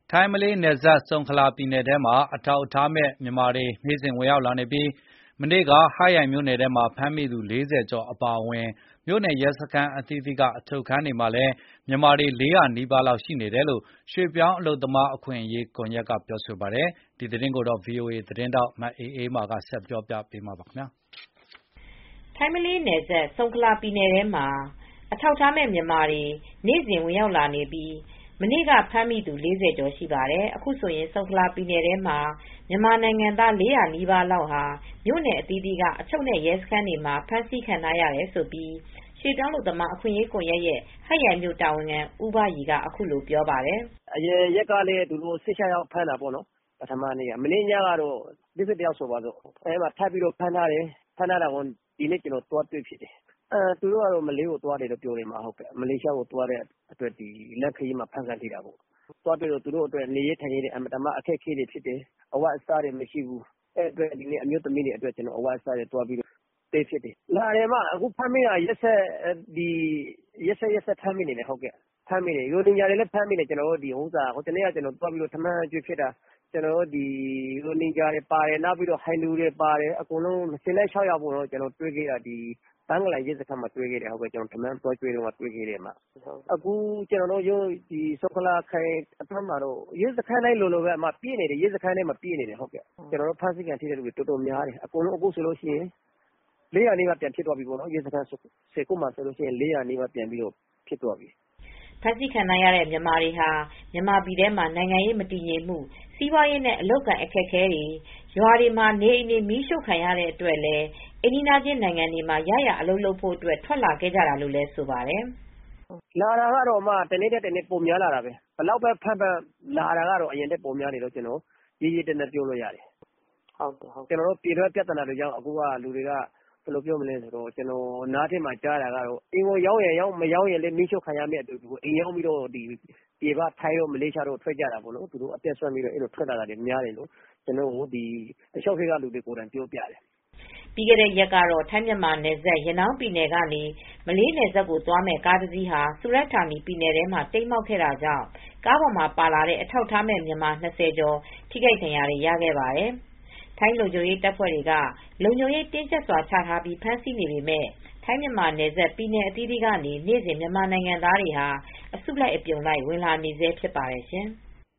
ထိုင်းမလေးနယ်စပ် ဆုံခလာပြည်နယ်ထဲမှာ အထောက်အထားမဲ့မြန်မာတွေ နေ့စဉ်ဝင်ရောက်လာနေပြီး မနေ့က ဟတ်ရိုင်မြို့နယ်ထဲမှာ ဖမ်းမိသူ ၄၀ ကျော်အပါအဝင် မြို့နယ်ရဲစခန်းအသီးသီးက အချုပ်ခန်းတွေမှာလည်း မြန်မာတွေ ၄၀၀ နီးပါးလောက်ရှိနေတယ်လို့ ရွှေ့ပြောင်းအလုပ်သမားအခွင့်အရေးကွန်ရက်ကပြောပါတယ်။ ဒီသတင်းကို ဗွီအိုအေသတင်းထောက် မအေးအေးမာက သတင်းပေးပို့ထားပါတယ်။ ထိုင်းမလေးနယ်စပ် ဆုံခလာပြည်နယ်ထဲမှာ အထောက်အထားမဲ့မြန်မာတွေ နေ့စဉ်ဝင်ရောက်လာနေပြီး မနေ့က ဖမ်းမိသူ ၄၀ ကျော်ရှိပါတယ်။ အခုဆိုရင် ဆုံခလာပြည်နယ်ထဲမှာ မြန်မာနိုင်ငံသား ၄၀၀ နီးပါးလောက်ဟာ မြို့နယ်အသီးသီးက အချုပ်နဲ့ ရဲစခန်းတွေမှာ ဖမ်းဆီးခံထားရတယ်လို့ ရွှေ့ပြောင်းအလုပ်သမားအခွင့်အရေးကွန်ရက်ရဲ့ ဟတ်ရိုင်မြို့တာဝန်ခံဦးဘရီက အခုလိုပြောပါတယ်။ "အရင်ရက်ကလည်း ၁၆ ယောက်ဖမ်းတာပေါ့နော်။ ပထမနေ့က မနေ့ညကတော့ ၄၁ ယောက်ဆိုပါစို့။ ထပ်ပြီးဖမ်းထားတယ်။ ဖမ်းထားတာကို ဒီနေ့ ကျနော်သွားတွေ့ဖြစ်တယ်။ သူတို့ကတော့ မလေးကိုသွားတယ်လို့ပြောတယ်။ မလေးရှားကိုသွားတဲ့အတွက် လမ်းခရီးမှာ ဖမ်းခံထိတာပေါ့။ သွားတွေ့တော့ သူတို့အတွက် နေရေးထိုင်ရေးတွေ အင်မတန်မှ အခက်အခဲတွေဖြစ်တယ်။ အဝတ်အစားတွေမရှိဘူး။ အဲဒီအတွက် ဒီနေ့ အမျိုးသမီးတွေအတွက် အဝတ်အစားတွေသွားပေးဖြစ်တယ်။ လာတယ်။ အခုဖမ်းမိတာ ရက်ဆက်ဖမ်းမိနေတယ်။ ရိုဟင်ဂျာတွေလည်းဖမ်းမိတယ်။ ဟိုတနေ့က ကျနော်သွားပြီး ထမင်းကျွေးဖြစ်တာ ရိုဟင်ဂျာတွေပါတယ်။ ဟိုင်းလူတွေပါတယ်။ အကုန်လုံး ၂၆ ယောက်ပေါ့နော်။ ကျနော်တွေ့ခဲ့တာ ဘန်္ဂလားရဲစခန်းမှာတွေ့ခဲ့တယ်။ ကျနော်ထမင်းသွားကျွေးတုန်းက တွေ့ခဲ့တယ်။ အခု ဆုံခလာခရိုင်အတွင်းမှာတော့ ရဲစခန်းတိုင်းလိုလိုပဲ ပြေးနေတယ်။ ကျနော်တို့ ဖမ်းဆီးခံထိတဲ့သူတွေ တော်တော်များတယ်။ အခုဆိုရင် ၄၀၀ နီးပါးပြန်ဖြစ်သွားပြီပေါ့နော်။ ရဲစခန်း ၁၀ ခုမှာဆိုရင် ၄၀၀ နီးပါးပြန်ဖြစ်သွားပြီ။ " ဖမ်းဆီးခံထားရတဲ့ မြန်မာတွေဟာ မြန်မာပြည်ထဲမှာ နိုင်ငံရေးမတည်ငြိမ်မှု၊ စီးပွားရေးနဲ့ အလုပ်အကိုင်အခက်အခဲတွေ၊ ရွာတွေမှာ နေအိမ်တွေ မီးရှို့ခံရတဲ့အတွက်လည်း အိမ်နီးချင်းနိုင်ငံတွေမှာ ရရာအလုပ်လုပ်ဖို့ ထွက်လာခဲ့ကြတာလို့လည်းဆိုပါတယ်။ "လာတာကတော့ တနေ့ထက်တနေ့ ပိုများလာတာပဲ။ ဘယ်လောက်ပဲဖမ်းဖမ်း လာတာကတော့ အရင်ထက်ပိုများတယ်လို့ ရဲရဲတင်းတင်းပြောလို့ရတယ်။ ပြည်တွင်းပြဿနာတွေကြောင့် လူတွေက ကျနော်နားထဲမှာကြားတာကတော့ အိမ်ကိုရောင်းရင်ရောင်း မရောင်းရင်လည်း မီးရှို့ခံရမယ့်အတူတူ အိမ်ရောင်းပြီး ပြည်ပ ထိုင်းတို့မလေးရှားတို့ ထွက်ကြတာပေါ့နော်။ သူတို့အသက်စွန့်ပြီး ထွက်လာတာများတယ်လို့ ကျနော့်ကို တလျှောက်ထဲကလူတွေကိုယ်တိုင်ပြောပြတယ်။ " ပြီးခဲ့တဲ့ရက်ကတော့ ထိုင်းမြန်မာနယ်စပ် ရနောင်းပြည်နယ်ကနေ မလေးနယ်စပ်ကိုသွားမယ့် ကားတစ်စီးဟာ စူရတ်ဌာနီပြည်နယ်ထဲမှာ တိမ်းမှောက်ခဲ့တာကြောင့် ကားပေါ်မှာပါလာတဲ့ အထောက်အထားမဲ့မြန်မာ ၂၀ ကျော် ထိခိုက်ဒဏ်ရာတွေရခဲ့ပါတယ်။ ထိုင်းလုံခြုံရေးတပ်ဖွဲ့တွေက လုံခြုံရေးတင်းကြပ်စွာချထားပြီး ဖမ်းဆီးနေပေမဲ့ ထိုင်းမြန်မာနယ်စပ် ပြည်နယ်အသီးသီးကနေ နေ့စဉ်မြန်မာနိုင်ငံသားတွေဟာ အစုလိုက်အပြုံလိုက် ဝင်လာနေဆဲဖြစ်ပါတယ်ရှင်။